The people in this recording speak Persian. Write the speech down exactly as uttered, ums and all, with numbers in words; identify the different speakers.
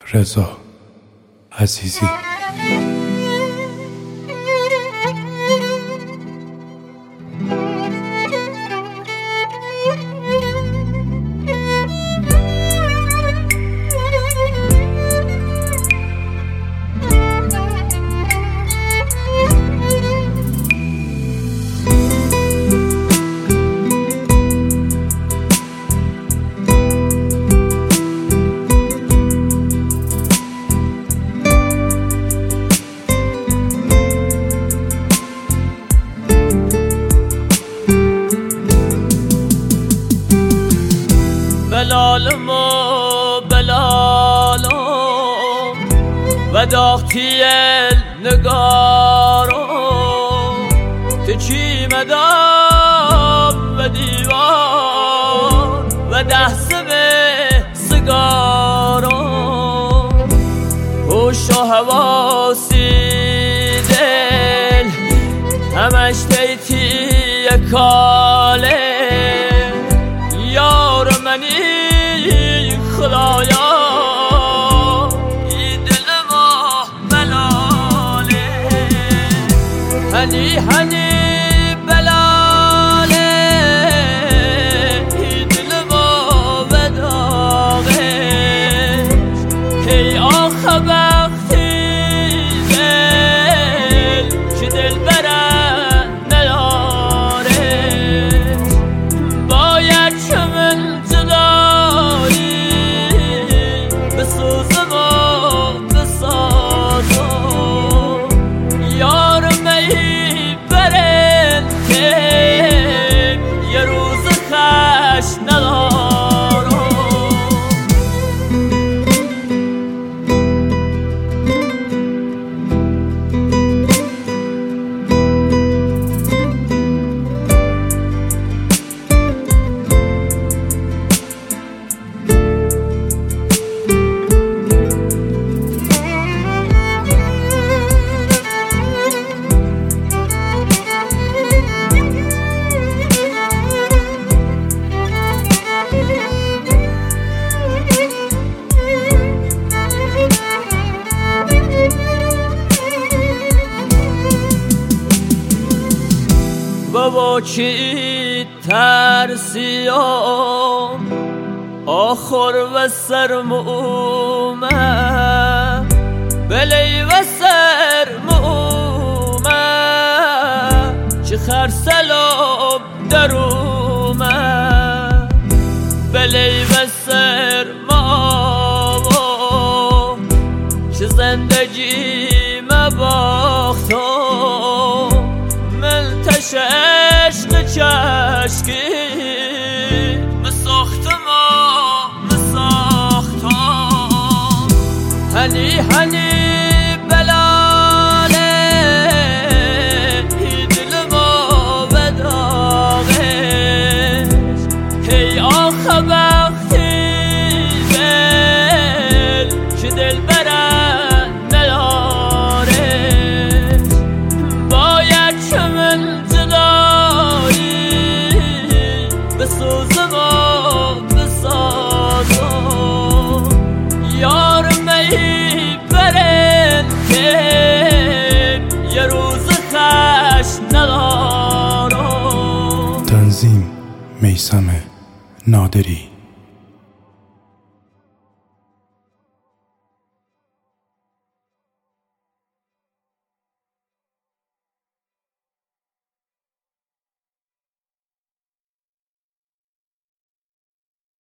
Speaker 1: رضا عزیزی.
Speaker 2: بلالم و بلالم و داختی نگارم تو چی مدام و دیوار و دهسم سگارم هوش و حواسی دل همش تیتی کاله یار منی خدایا ای دل ما بلاله هنی هنی بلاله ای دل ما بداغش ای آخه وقتی دل که دل برن نداره باید چمن بابا چی ترسیم آخر و سرمومه بلی و سرمومه چه خرسلاب درومه بلی و سرمومه چه زندگی مباختم ملتش عشق چشکی مساختم مساختم هنی هنی بلاله ای دل ما بداغش ای آخه وقتی دل که دل برن نداره باید چمن بسوزم و بسازم یار می برن که یه روز خش ندارم.
Speaker 1: تنظیم میثم نادری.